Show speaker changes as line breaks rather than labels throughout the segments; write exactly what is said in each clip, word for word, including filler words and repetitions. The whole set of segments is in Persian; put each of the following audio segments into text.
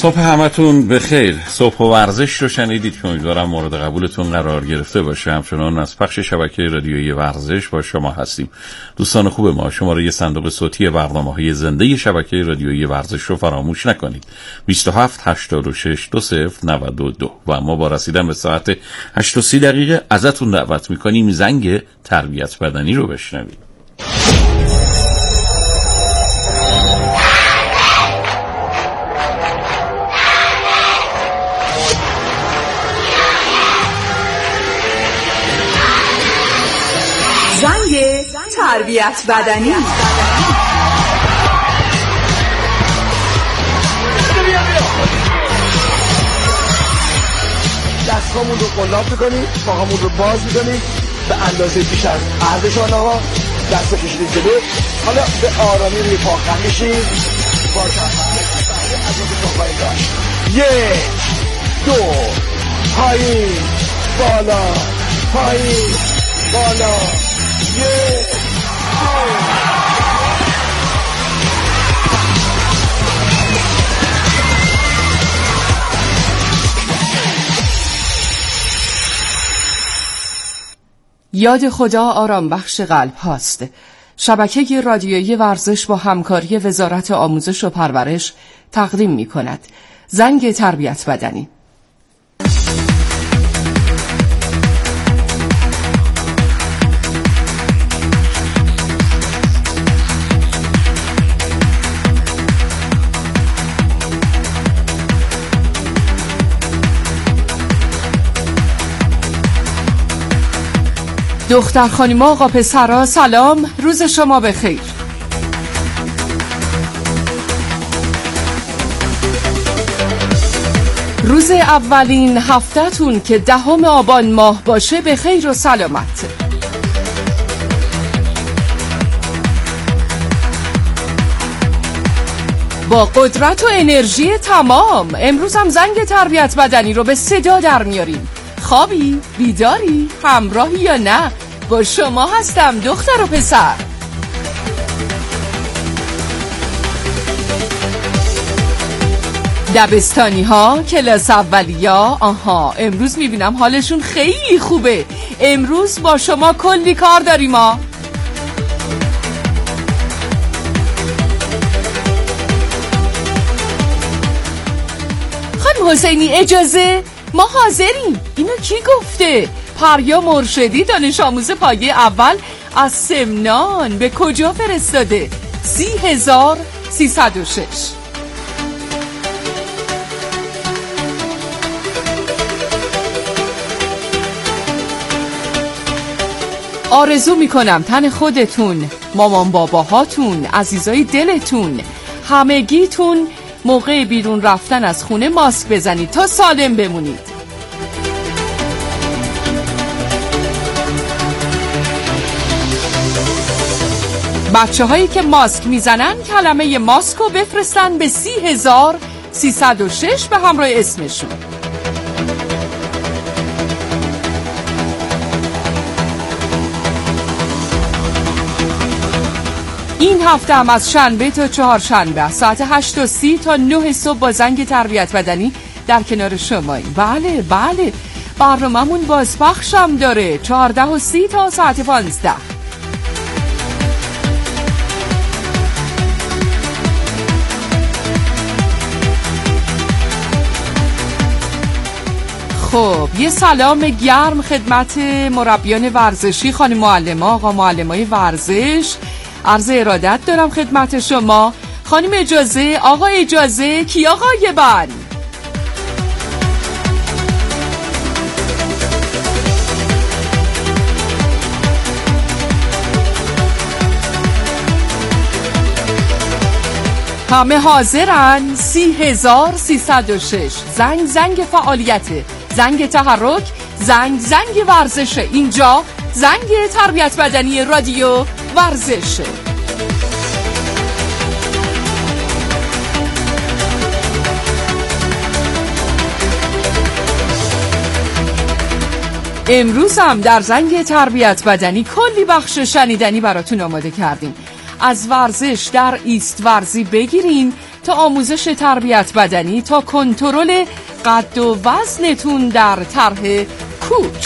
صبح همتون بخیر. صبح و ورزش رو شنیدید که امیدوارم مورد قبولتون قرار گرفته باشه. همچنان از پخش شبکه رادیویی ورزش با شما هستیم. دوستان خوب ما، شماره صندوق صوتی برنامه‌های زنده شبکه رادیویی ورزش رو فراموش نکنید. بیست و هفت هشتاد و شش دو صفر نود و دو. و ما با رسیدن به ساعت هشت و سی دقیقه ازتون دعوت می‌کنیم زنگ تربیت بدنی رو بشنوید.
زنگ تربیت بدنی.
دستامون رو قلاب میکنیم، پاهامون رو باز میکنیم به اندازه بیش از عرضشان ها، دست کشیدیم جلو. حالا به آرامی روی پا خم میشیم با یک دو پایین بالا پایین بالا یک دو.
یاد خدا آرام بخش قلب هاست. شبکه رادیویی ورزش با همکاری وزارت آموزش و پرورش تقدیم می کند زنگ تربیت بدنی. دختر خانیما آقا پسرا سلام، روز شما بخیر. روز اولین هفته‌تون که دهم آبان ماه باشه به خیر و سلامت. با قدرت و انرژی تمام امروز هم زنگ تربیت بدنی رو به صدا در میاریم. خوابی؟ بیداری؟ همراهی یا نه؟ با شما هستم دختر و پسر. دبستانی ها، کلاس اولیا، آها امروز میبینم حالشون خیلی خوبه. امروز با شما کلی کار داریم ما. خانم حسینی اجازه؟ ما حاضریم. اینو کی گفته؟ پریا مرشدی دانش آموز پایه اول از سمنان به کجا فرستاده؟ سی هزار سیصد و شش. آرزو میکنم تن خودتون، مامان باباهاتون، عزیزای دلتون، همگیتون موقع بیرون رفتن از خونه ماسک بزنید تا سالم بمونید. بچه هایی که ماسک میزنن کلمه ماسک رو بفرستن به سی هزار سیصد و شش به همراه اسمشون. این هفته هم از شنبه تا چهارشنبه ساعت هشت و سی تا نه صبح با زنگ تربیت بدنی در کنار شماییم. بله بله برنامه‌مون بازپخش هم داره، چهارده و سی تا ساعت پانزده. خب یه سلام گرم خدمت مربیان ورزشی، خانم معلم‌ها، آقا معلمای ورزش عرض ارادت دارم خدمت شما. خانم اجازه، آقا اجازه، کی آقای بن؟ همه حاضرن. سی هزار سیصد و شش. زنگ زنگ فعالیته، زنگ تحرک، زنگ زنگ ورزشه. اینجا زنگ تربیت بدنی رادیو ورزشه. امروز هم در زنگ تربیت بدنی کلی بخش شنیدنی براتون آماده کردیم. از ورزش در ایست ورزی بگیرین تا آموزش تربیت بدنی تا کنترل قد و وزنتون در طرح کوچ.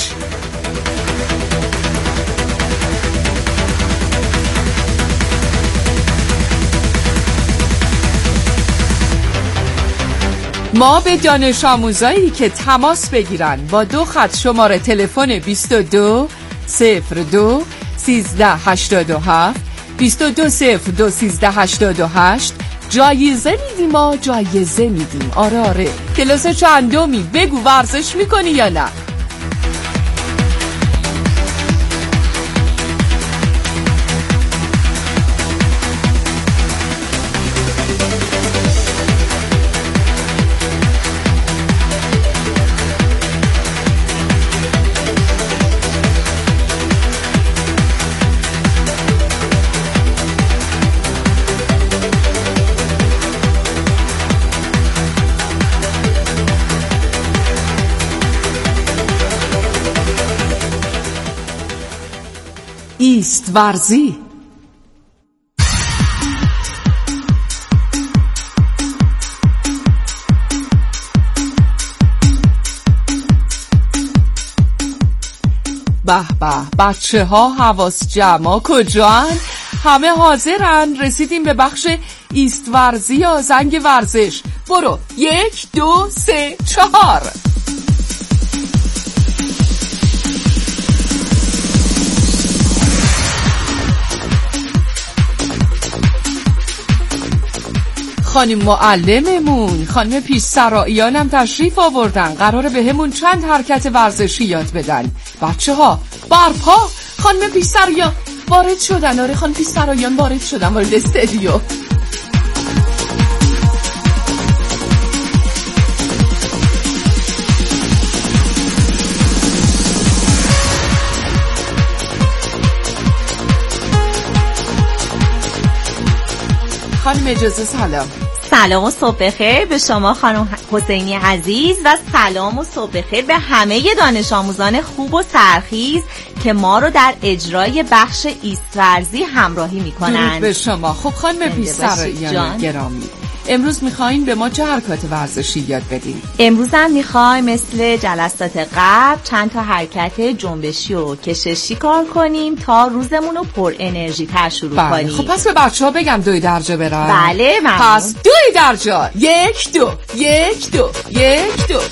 ما به دانش آموزایی که تماس بگیرن با دو خط شماره تلفن بیست و دو صفر دو سیزده هشتاد و هفت بیست و دو صفر دو سیزده هشتاد و هشت جایزه میدیم. ما جایزه میدیم. آره آره. کلاس چندمی؟ بگو ورزش میکنی یا نه؟ ایست ورزی. به به، بچه ها حواس جمع کجان؟ همه حاضرن؟ رسیدیم به بخش ایست ورزی یا زنگ ورزش. برو، یک دو سه چهار. خانم معلممون، خانم پیش سراییان هم تشریف آوردن. قراره به همون چند حرکت ورزشی یاد بدن. بچه ها برپا. خانم پیش سراییان وارد شدن. آره خانم پیش سراییان وارد شدن وارد استودیو. خانم اجازه سلام.
سلام و صبح بخیر به شما خانم حسینی عزیز و سلام و صبح بخیر به همه دانش آموزان خوب و سرخیز که ما رو در اجرای بخش ایست ورزی همراهی میکنن.
درود به شما. خب خانم بی‌سرایان گرامی، امروز میخواین به ما چه حرکات ورزشی یاد بدین؟
امروز هم میخوایم مثل جلسات قبل چند تا حرکت جنبشی و کششی کار کنیم تا روزمون رو پر انرژی تر شروع
بله.
کنیم.
خب پس به بچه ها بگم دوی درجا برن.
بله ممنون.
پس دوی درجا. یک دو یک دو یک دو.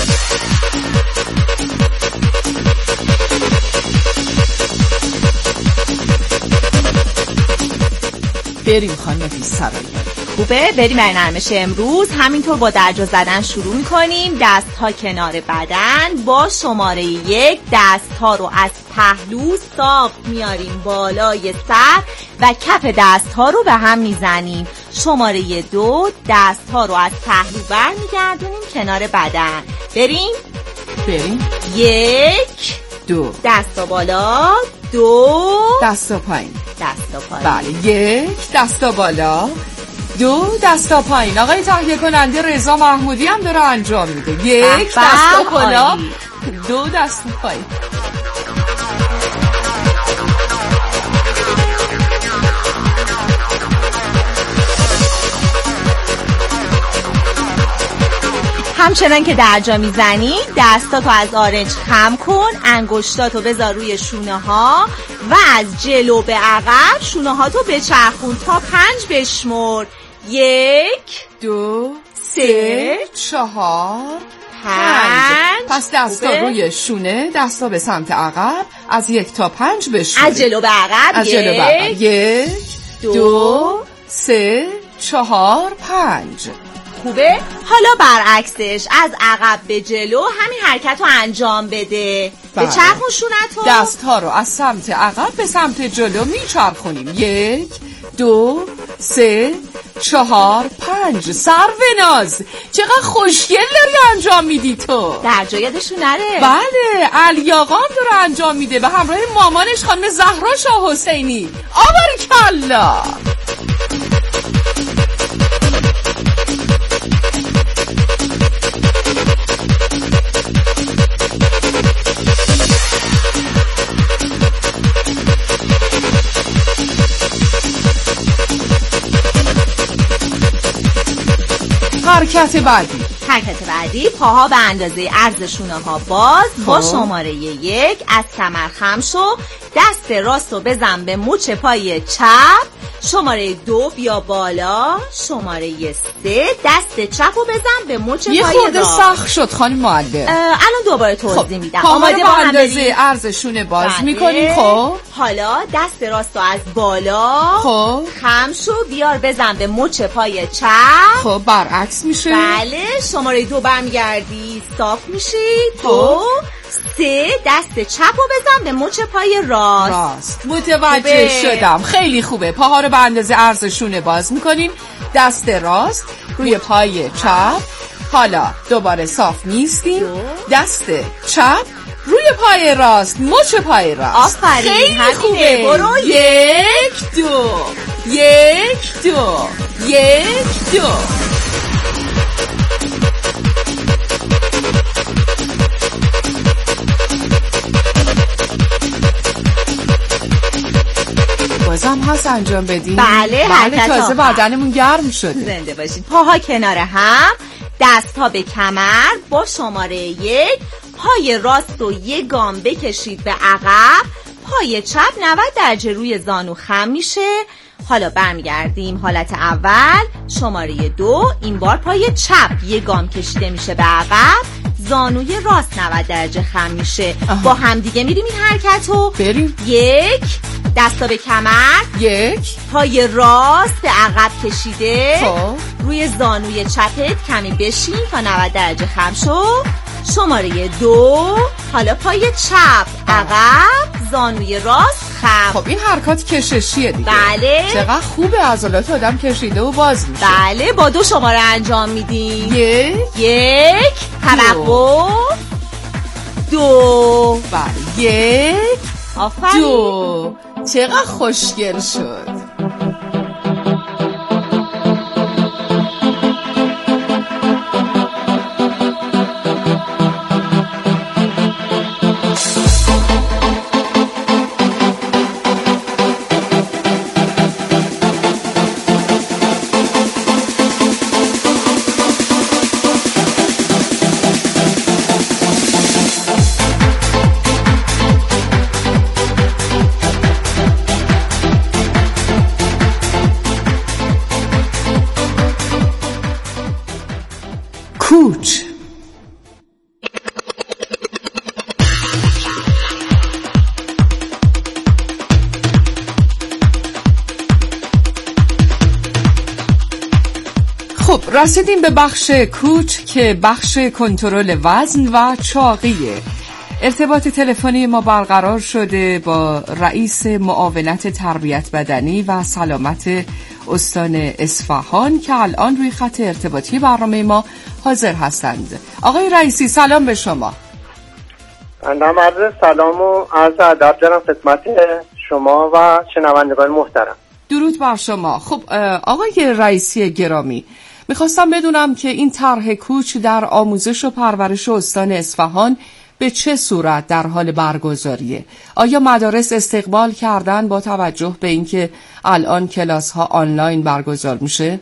بریم خانم بی‌سراییان.
خوبه؟ بریم برای نرمش امروز. همینطور با درجا زدن شروع میکنیم. دست ها کنار بدن. با شماره یک دست ها رو از پهلو صاف میاریم بالای سر و کف دست ها رو به هم میزنیم. شماره دو دست ها رو از پهلو بر میگردونیم کنار بدن. بریم؟
بریم.
یک
دو
دستا بالا. دو
دستا پایین.
دستا پایین.
بله. یک دستا بالا. دو دستا پایین. آقای تهیه کننده رضا محمودی هم داره انجام میده. یک دستا بالا. دو دستا پایین.
همچنان که درجا میزنی دستاتو از آرنج خم کن، انگشتاتو بذار روی شونه ها و از جلو به عقب شونه هاتو بچرخون تا پنج بشمر. یک
دو سه چهار پنج. پس دستا روی شونه، دستا به سمت عقب، از یک تا پنج بشمر.
از جلو به عقب.
از جلو به عقب. یک دو, دو سه چهار پنج.
خوبه؟ حالا برعکسش از عقب به جلو همین حرکت رو انجام بده. به چرخون شونتو.
دست ها رو از سمت عقب به سمت جلو میچرخونیم. یک دو سه چهار پنج. سروناز چقدر خوشگل داری انجام میدی تو.
درجا یادشون نره.
بله علی آقا هم داره انجام میده به همراه مامانش خانم زهرا شاه حسینی. آبارکالله. حرکت بعدی.
حرکت بعدی، پاها به اندازه عرض شونه ها باز. خب. با شماره یک از کمر خم شو، دست راست رو بزن به مچ پای چپ. شماره دو بیا بالا. شماره سه دست چپ رو بزن به مچ پای راست.
یه خورده سخت شد خانم معلم.
الان دوباره توضیح
خب.
میدم.
آماده با اندازه عرض شونه باز بله. میکنیم. خب
حالا دست راست رو از بالا
خب
خم شو، بیار بزن به مچ پای چپ.
خب برعکس میشه.
بله. شماره دو برمیگردی، صاف میشی. تو سه دست چپ رو بزن به مچ پای راست.
راست. متوجه شدم. خیلی خوبه. پاها رو به اندازه عرض شونه باز میکنیم. دست راست روی پای چپ. حالا دوباره صاف میستیم. دست چپ روی پای راست، مچ پای راست.
آفرین.
خیلی خوبه.
برو.
یک دو یک دو یک دو. بازم هست انجام بدیم.
بله.
بله تازه بدنمون گرم شده.
زنده باشید. پاها کنار هم، دست ها به کمر. با شماره یک پای راست رو یک گام بکشید به عقب. پای چپ نود درجه روی زانو خم میشه. حالا برمیگردیم حالت اول. شماره دو این بار پای چپ یک گام کشیده میشه به عقب. زانوی راست نود درجه خم میشه. آها. با هم دیگه میریم این حرکت رو.
بریم.
یک دستا به کمر.
یک
پای راست به عقب کشیده.
خب
روی زانوی چپت کمی بشین تا نود درجه خم شو. شماره دو حالا پای چپ عقب، زانوی راست خم.
خب این حرکات کششیه دیگه.
بله.
چقدر خوبه، عضلات آدم کشیده و باز میشه.
بله. با دو شماره انجام میدیم.
یک
یک توقف. دو.
بله. یک
آفرین.
دو. چقدر خوشگل شد. کوچ. خب رسیدیم به بخش کوچ که بخش کنترل وزن و چاقیه. ارتباط تلفنی ما برقرار شده با رئیس معاونت تربیت بدنی و سلامت استان اصفهان که الان روی خط ارتباطی برنامه ما حاضر هستند. آقای رئیسی سلام به شما.
اندام عرض سلام و عرض ادب دارم خدمت شما و شنوندگان محترم.
درود بر شما. خب آقای رئیسی گرامی، میخواستم بدونم که این طرح کوچ در آموزش و پرورش استان اصفهان به چه صورت در حال برگزاریه؟ آیا مدارس استقبال کردن با توجه به اینکه الان کلاس ها آنلاین برگزار میشه؟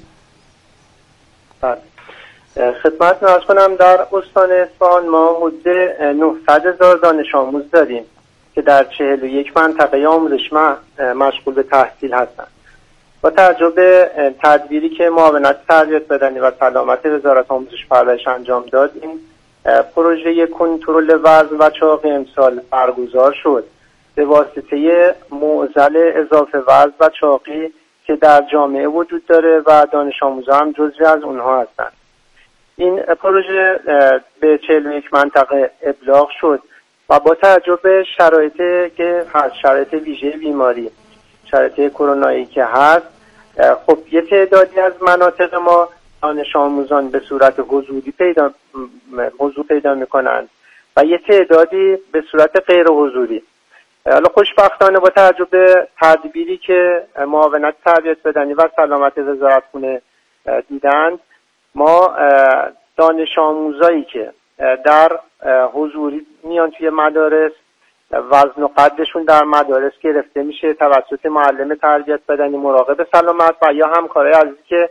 بله. خدمت ناز کنم در استان اصفهان ما حدود نهصد هزار دانش آموز داریم که در چهل و یک منطقه آموزش مشغول به تحصیل هستند. با توجه به تدبیری که معاونت تربیت بدنی و سلامت وزارت آموزش و پرورش انجام داد، این پروژه کنترل وزن و چاقی امسال برگزار شد به واسطه معضل اضافه وزن و چاقی که در جامعه وجود داره و دانش آموزان هم جزئی از اونها هستند. این پروژه به چهل و یک منطقه ابلاغ شد و با توجه به شرایطی که هست، شرایط ویژه بیماری، شرایط کرونایی که هست، خب یه تعدادی از مناطق ما دانش آموزان به صورت حضوری پیدا حضور پیدا میکنند و یه تعدادی به صورت غیر حضوری. حالا خوشبختانه با توجه به تدبیری که معاونت تربیت بدنی و سلامت وزارتخونه دیدند، ما دانش آموزایی که در حضوری میان توی مدارس، وزن و قدشون در مدارس گرفته میشه توسط معلم تربیت بدنی مراقب سلامت و یا همکارای عزیزی که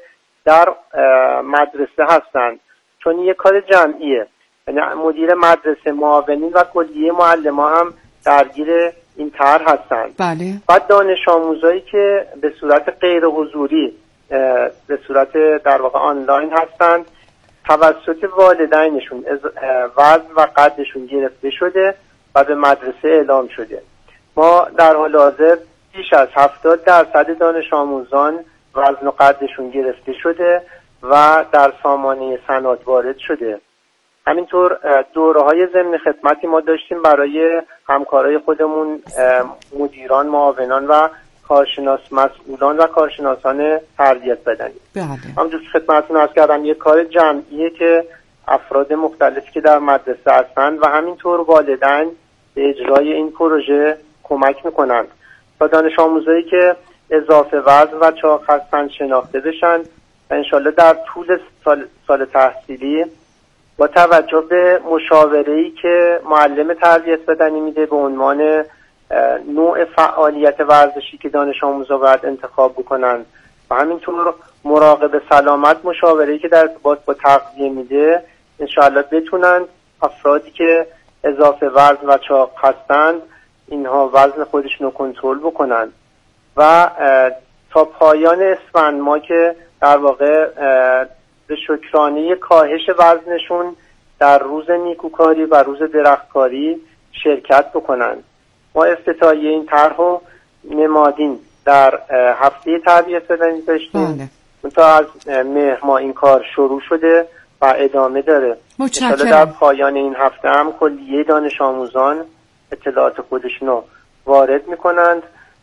در مدرسه هستند، چون یک کار جمعیه. یعنی مدیر مدرسه، معاونین و کلیه معلمان هم درگیر این طرح هستند.
بله.
بعد دانش آموزایی که به صورت غیر حضوری به صورت در واقع آنلاین هستند، توسط والدینشون وزن و قدشون گرفته شده و به مدرسه اعلام شده. ما در حال حاضر بیش از هفتاد درصد دانش آموزان وزن و قدشون گرفته شده و در سامانه سند وارد شده. همینطور دوره های ضمن خدمتی ما داشتیم برای همکارای خودمون، مدیران، معاونان و کارشناس مسئولان و کارشناسان تربیت بدنی.
بله.
همونجور که خدمتتون عرض کردم یک کار جمعیه که افراد مختلفی که در مدرسه هستند و همینطور والدین به اجرای این پروژه کمک میکنند تا دانش آموزایی که اضافه وزن و چاق هستند شناخته بشن و انشالله در طول سال, سال تحصیلی با توجه به مشاوره‌ای که معلم تربیت بدنی میده به عنوان نوع فعالیت ورزشی که دانش آموزا باید انتخاب بکنن و همینطور مراقب سلامت مشاوره‌ای که در ارتباط با تغذیه میده، انشاءالله بتونن افرادی که اضافه وزن و چاق هستند اینها وزن خودشون رو کنترل بکنن و تا پایان اسفند ما که در واقع به شکرانه کاهش وزنشون در روز نیکوکاری و روز درختکاری شرکت بکنن. ما افتتاحیه این طرح رو نمادین در هفته تربیت بدنی داشتیم تا از مهر ما این کار شروع شده و ادامه داره.
متشکرم.
در پایان این هفته هم کلیه دانش آموزان اطلاعات خودشون رو وارد میکنند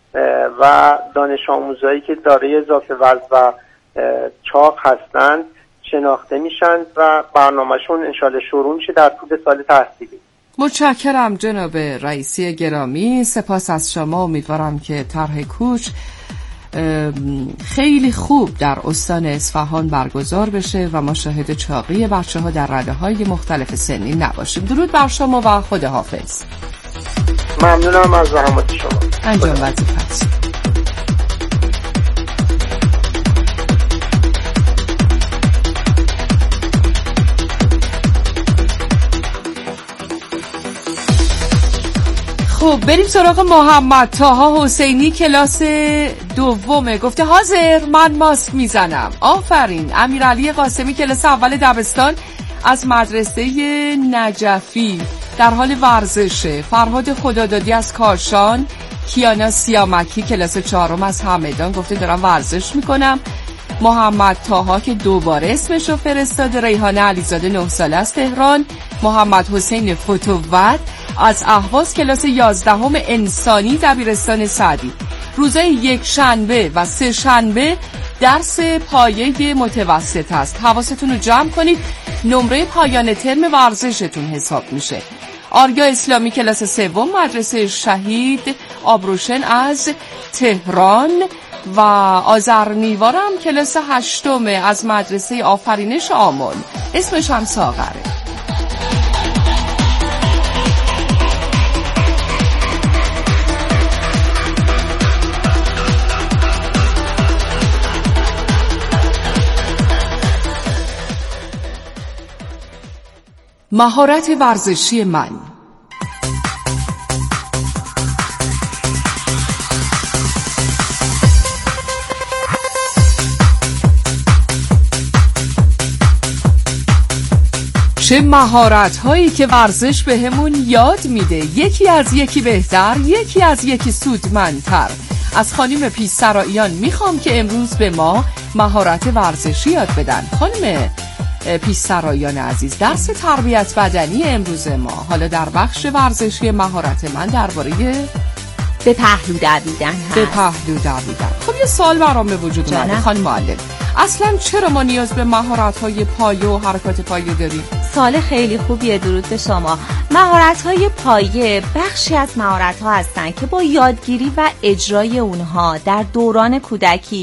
و دانش آموزایی که دارای اضافه وزن و چاق هستند شناخته میشن و برنامهشون انشالله شروع میشه در طول سال تحصیلی.
متشکرم جناب رئیسی گرامی، سپاس از شما. امیدوارم که طرح کوچ خیلی خوب در استان اصفهان برگزار بشه و ما شاهد چاقی بچه ها در رده های مختلف سنی نباشیم. درود بر شما و خداحافظ.
ممنونم از زحمات شما.
انجام وظیفه‌ست. خب بریم سراغ محمد طاها حسینی، کلاس دومه. گفته حاضر، من ماسک میزنم. آفرین. امیرعلی قاسمی، کلاس اول دبستان از مدرسه نجفی، در حال ورزشه. فرهاد خدادادی از کاشان، کیانا سیامکی کلاس چهارم از همدان، گفته دارم ورزش میکنم. محمد طاها که دوباره اسمشو فرستاده. ریحانه علیزاده نه ساله از تهران. محمد حسین فتوت از اهواز، کلاس یازدهم انسانی دبیرستان سعدی. روزای یک شنبه و سه شنبه درس پایه متوسط است. حواستون رو جمع کنید، نمره پایان ترم ورزشتون حساب میشه. آریا اسلامی کلاس سوم مدرسه شهید آبروشن از تهران و آذرنیوارم کلاس هشتم از مدرسه آفرینش آمل، اسمش هم ساغره. مهارت ورزشی من. چه مهارت هایی که ورزش بهمون یاد میده، یکی از یکی بهتر، یکی از یکی سودمندتر. از خانم پیشسراییان میخوام که امروز به ما مهارت ورزشی یاد بدن. خانم پیشسراییان عزیز، درس تربیت بدنی امروز ما حالا در بخش ورزشی مهارت من درباره
به پهلو دویدن هست.
به پهلو دویدن. خب یه سوال برام به وجود اومده خانم معلم، اصلا چرا ما نیاز به مهارت‌های پایه و حرکات پایه داریم؟
سوال خیلی خوبیه. درود به شما. مهارت‌های پایه بخشی از مهارت‌ها هستن که با یادگیری و اجرای اونها در دوران کودکی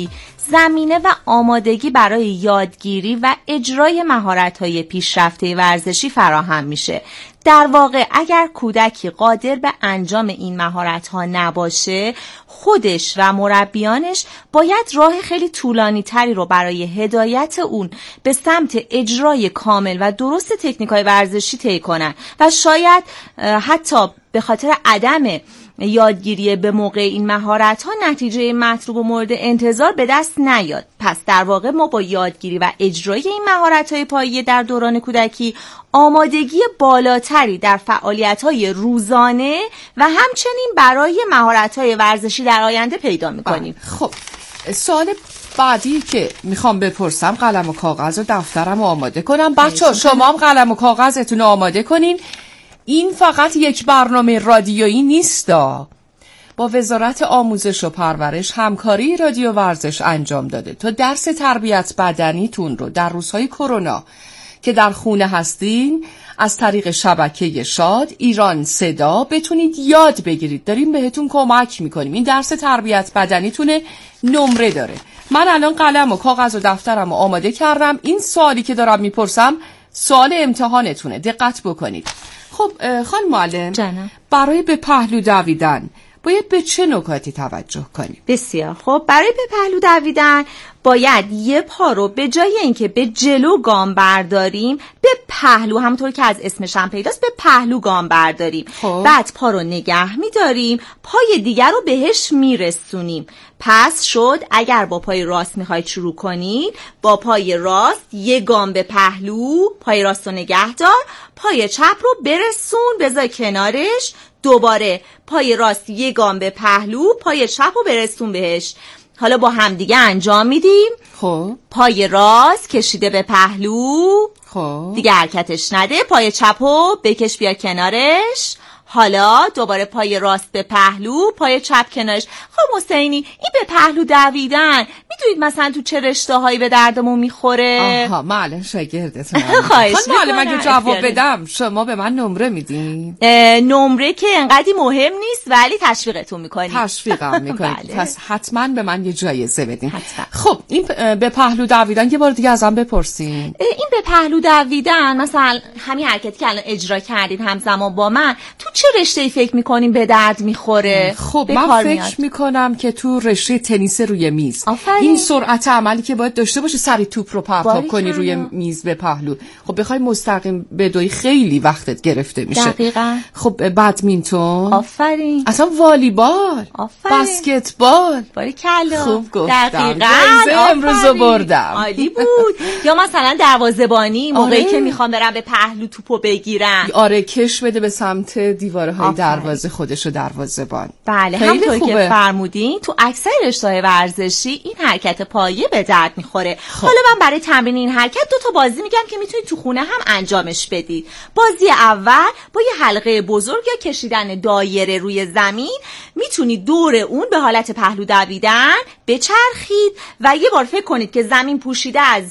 زمینه و آمادگی برای یادگیری و اجرای مهارت‌های پیشرفته ورزشی فراهم میشه. در واقع اگر کودکی قادر به انجام این مهارت‌ها نباشه، خودش و مربیانش باید راه خیلی طولانی تری رو برای هدایت اون به سمت اجرای کامل و درست تکنیک‌های ورزشی طی کنن و شاید حتی به خاطر عدم یادگیری به موقع این مهارت ها نتیجه مطلوب و مورد انتظار به دست نیاد. پس در واقع ما با یادگیری و اجرای این مهارت های پایه در دوران کودکی آمادگی بالاتری در فعالیت های روزانه و همچنین برای مهارت های ورزشی در آینده پیدا میکنیم.
خب سوال بعدی که میخوام بپرسم، قلم و کاغذ و دفترم رو آماده کنم. بچه شما هم قلم و کاغذتون رو آماده کنین. این فقط یک برنامه رادیویی نیستا. با وزارت آموزش و پرورش همکاری رادیو ورزش انجام داده تا درس تربیت بدنیتون رو در روزهای کرونا که در خونه هستین از طریق شبکه شاد ایران صدا بتونید یاد بگیرید. داریم بهتون کمک میکنیم. این درس تربیت بدنیتونه، نمره داره. من الان قلم و کاغذ و دفترم رو آماده کردم. این سوالی که دارم میپرسم سوال امتحانتونه، دقت بکنید. خب خانم معلم،
جانم،
برای به پهلو دویدن باید به چه نکاتی توجه کنیم؟
بسیار خب، برای به پهلو دویدن باید یه پا رو به جای اینکه به جلو گام برداریم به پهلو، همونطور که از اسمش هم پیداست، به پهلو گام برداریم.
خب.
بعد پا رو نگه می‌داریم، پای دیگر رو بهش میرسونیم. پس شد اگر با پای راست میخواید شروع کنید، با پای راست یه گام به پهلو، پای راست رو نگه دار، پای چپ رو برسون بذار کنارش، دوباره پای راست یه گام به پهلو، پای چپ رو برسون بهش. حالا با همدیگه انجام میدیم.
خب
پای راست کشیده به پهلو،
خب
دیگه حرکتش نده، پای چپو بکش بیا کنارش. حالا دوباره پای راست به پهلو، پای چپ کنارش. خب حسینی، این به پهلو دویدن میدونید مثلا تو چه رشته هایی به دردمون میخوره؟
آها، معلم شاگردتونم.
خواهش
میکنم. معلم اگه جواب
اختیاره.
بدم شما به من نمره میدین؟
نمره که انقدی مهم نیست ولی تشویقتون میکنیم.
تشویقم میکنید.
بله.
پس حتما به من یه جایزه بدین.
حتما.
خب این به پهلو دویدن یه بار دیگه ازم بپرسین.
این به پهلو دویدن مثلا همین حرکتی که الان اجرا کردید همزمان با من، تو چه رشته‌ای فکر میکنیم به درد میخوره؟
خب من فکر میکنم که تو رشته تنیس روی میز.
آفرین.
این سرعت عملی که باید داشته باشه سری توپ رو پرتاب کنی روی میز به پهلو. خب بخوای مستقیم بدوی خیلی وقتت گرفته میشه.
دقیقاً.
خب بدمینتون.
آفرین.
اصلا والیبال.
آفرین.
بسکتبال.
باریکلا.
خوب گفتم.
دقیقاً.
جایزه امروزو بردم.
عالی بود. یا مثلا دروازه‌بانی، موقعی
آره.
که میخوام برم به پهلو توپو بگیرم.
آره، کش بده به سمت دیوارهای دروازه خودشو دروازه‌بان.
بله، همونطور که فرمودین تو اکثر رشته‌های ورزشی این حرکت پایه به درد میخوره. خب. حالا من برای تمرین این حرکت دو تا بازی میگم که میتونید تو خونه هم انجامش بدید. بازی اول با یه حلقه بزرگ یا کشیدن دایره روی زمین میتونید دور اون به حالت پهلو دویدن بچرخید و یه بار فکر کنید که زمین پوشیده از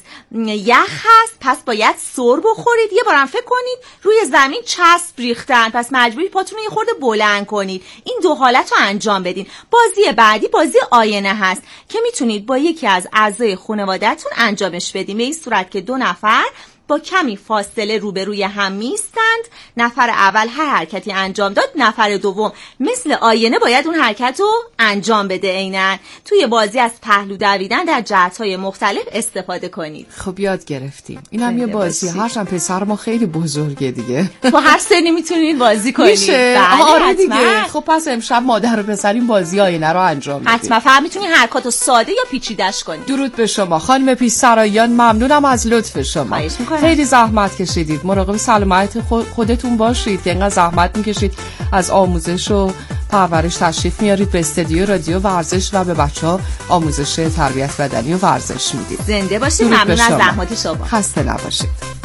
یخ هست، پس باید سر بخورید. یه بارم فکر کنید روی زمین چسب ریختن، پس مجبورید پاتون رو یه خورده بلند کنید. این دو حالت رو انجام بدین. بازی بعدی بازی آینه هست که میتونید با یکی از اعضای خانواده‌تون انجامش بدین، به این صورت که دو نفر با کمی فاصله روبروی هم میستند. نفر اول هر حرکتی انجام داد، نفر دوم مثل آینه باید اون حرکت رو انجام بده. عیناً توی بازی از پهلو دویدن در جهت‌های مختلف استفاده کنید.
خب یاد گرفتیم. اینم یه بازی، هرچند پسر ما خیلی بزرگه دیگه.
تو هر سنی میتونید بازی کنید.
میشه؟
بله،
آره دیگه. خب پس امشب مادر و پسر این بازی آینه رو انجام بدید.
حتما. فقط میتونید حرکاتو ساده یا پیچیده‌اش کنید.
درود به شما خانم پیشسرایان، ممنونم از لطف شما.
خواهش می‌کنم.
خیلی زحمت کشیدید. مراقب سلامت خودتون باشید که اینقدر زحمت میکشید، از آموزش و پرورش تشریف میارید به استودیو رادیو ورزش و به بچه‌ها آموزش تربیت بدنی و ورزش میدید.
زنده باشید. ممنون از زحمات شما.
خسته نباشید.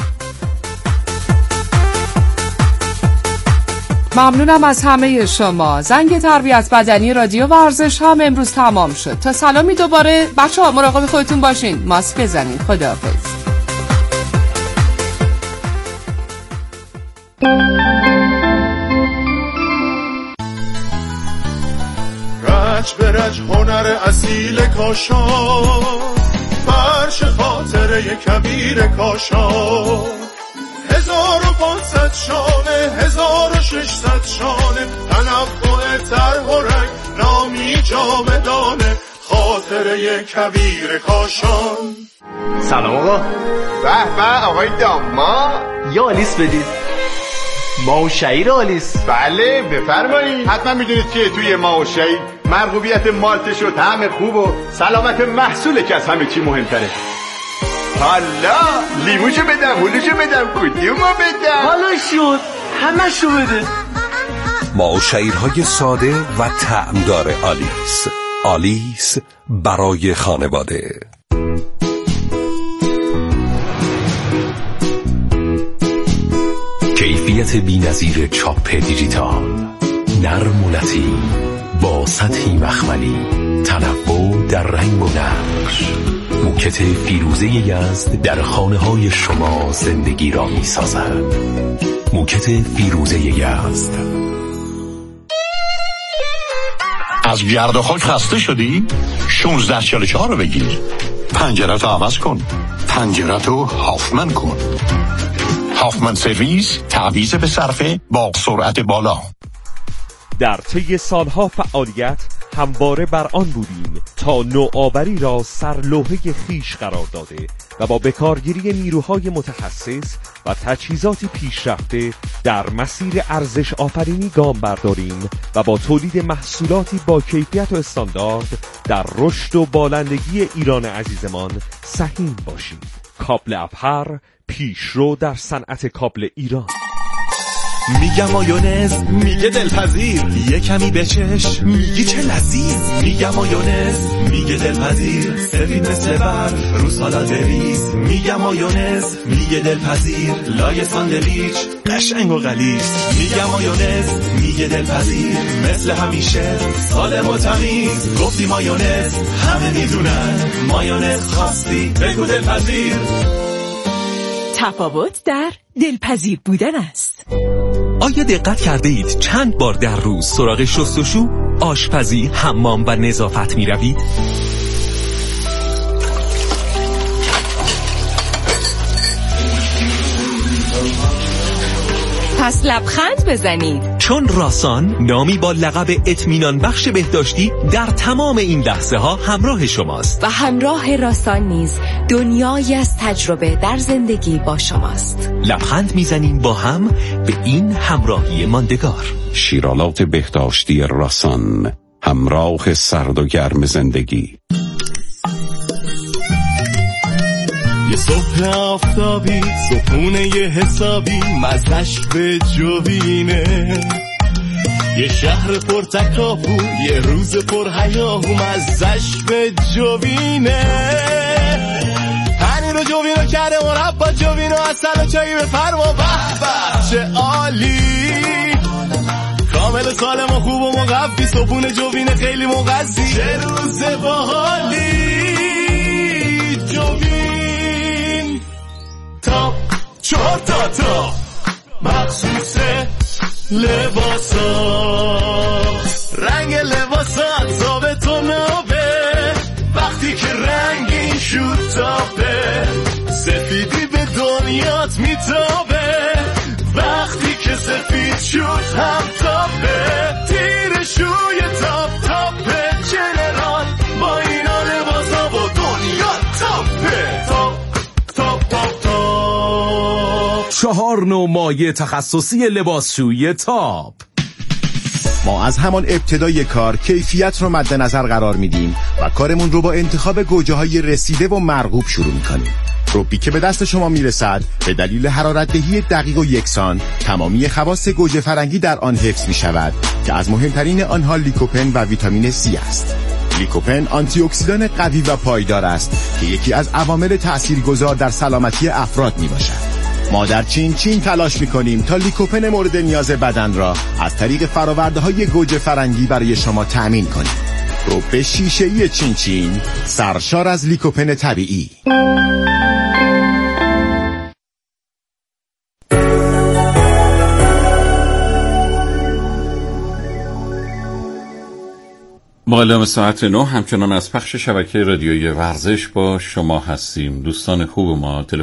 ممنونم از همه شما. زنگ تربیت بدنی رادیو ورزش هم امروز تمام شد. تا سلامی دوباره بچه‌ها مراقب خودتون باشین. ماسک بزنید. خداحافظ.
رج به رج هنر اصیل کاشان، فرش خاطره کبیر کاشان. هزار و پانصد شانه، هزار و ششصد شانه، تنوع طرح و رنگ، نامی جاودانه، خاطره کبیر کاشان.
سلام آقا.
به به آقای داما،
یه آلیس بدید. ماه و شعیر آلیس.
بله بفرمایید. حتما میدونید که توی ماه و شعیر مرغوبیت مالتش و طعم خوب و سلامت محصوله که از همه چی مهمتره. حالا لیموشو بدم، هلوشو بدم، کدومو بدم؟
حالا شد همشو بده.
ماه و شعیرهای ساده و طعمدار آلیس. آلیس برای خانواده. کیفیت بی‌نظیر چاپ دیجیتال، نرم و لطیف با سطحی مخملی، تنوع در رنگ و نقش. موکت فیروزه یزد در خانه های شما زندگی را می سازد. موکت فیروزه یزد.
از گرد و خاک خسته شدی؟ شانزده چهل و چهار رو بگیر. پنجره تو عوض کن، پنجره تو هافمن کن. هافمن سرویس، تعویض به صرفه با سرعت بالا.
در طی سالها فعالیت همواره بر آن بودیم تا نوآوری را سرلوحه خیش قرار داده و با بکارگیری نیروهای متخصص و تجهیزاتی پیشرفته در مسیر ارزش آفرینی گام برداریم و با تولید محصولاتی با کیفیت و استاندارد در رشد و بالندگی ایران عزیزمان سهیم باشیم. کابل ابهر، پیشرو در صنعت کابل ایران.
میگم مایونز، میگه دلپذیر، یه کمی بچش، میگی چه لذیذ. میگم مایونز، میگه دلپذیر، سفید مثل برف رو سالاد بریز. میگم مایونز، میگه دلپذیر، لای ساندویچ قشنگ و غلیظ. میگم مایونز، میگه دلپذیر، مثل همیشه سالم و تمیز. گفتی مایونز، همه میدونن مایونز خواستی بگو دلپذیر.
تفاوت در دلپذیر بودن است.
آیا دقت کرده اید چند بار در روز سراغ شستشو، آشپزی، حمام و نظافت می روید؟
پس لبخند بزنید،
چون راسان نامی با لقب اطمینان بخش بهداشتی در تمام این لحظه ها همراه شماست
و همراه راسان نیز دنیایی از تجربه در زندگی با شماست.
لبخند میزنیم با هم به این همراهی ماندگار.
شیرالات بهداشتی راسان، همراه سرد و گرم زندگی.
یه صبح آفتابی، صبحونه یه حسابی، مزش به جوینه. یه شهر پر تکاپو، یه روز پر هیاهو، مزش به جوینه. پنیر و جوینو کرده مربا، جوینو اصل و چایی بفرما. به به چه عالی، کامل سالم و خوب و مقفی، صبحونه جوینه خیلی مغذی. چه روز باحالی، جوین تاپ چهار تا تا مخصوص لباسا. رنگ لباسات ثابت و نابه، وقتی که رنگین شد تاپه. سفیدی به دنیات میتابه، وقتی که سفید شد هم تاپه. تیر شوی تاپ تاپه، جنرال با اینا لباسا و دنیا تاپه. تاپ تاپ تاپ تاپ.
چهار نوع مایع تخصصی لباسشویی تاپ.
ما از همان ابتدای کار کیفیت رو مد نظر قرار میدیم و کارمون رو با انتخاب گوجه های رسیده و مرغوب شروع میکنیم. روبی که به دست شما میرسد به دلیل حرارت دهی دقیق و یکسان تمامی خواص گوجه فرنگی در آن حفظ می شود که از مهمترین آنها لیکوپن و ویتامین سی است. لیکوپن آنتی اکسیدان قوی و پایدار است که یکی از عوامل تاثیرگذار در سلامتی افراد می باشد. ما در چین چین تلاش می کنیم تا لیکوپن مورد نیاز بدن را از طریق فراورده های گوجه فرنگی برای شما تأمین کنیم. روب شیشه‌ای چین چین، سرشار از لیکوپن طبیعی.
با اعلام ساعت نه همچنان از پخش شبکه رادیویی ورزش با شما هستیم. دوستان خوب ما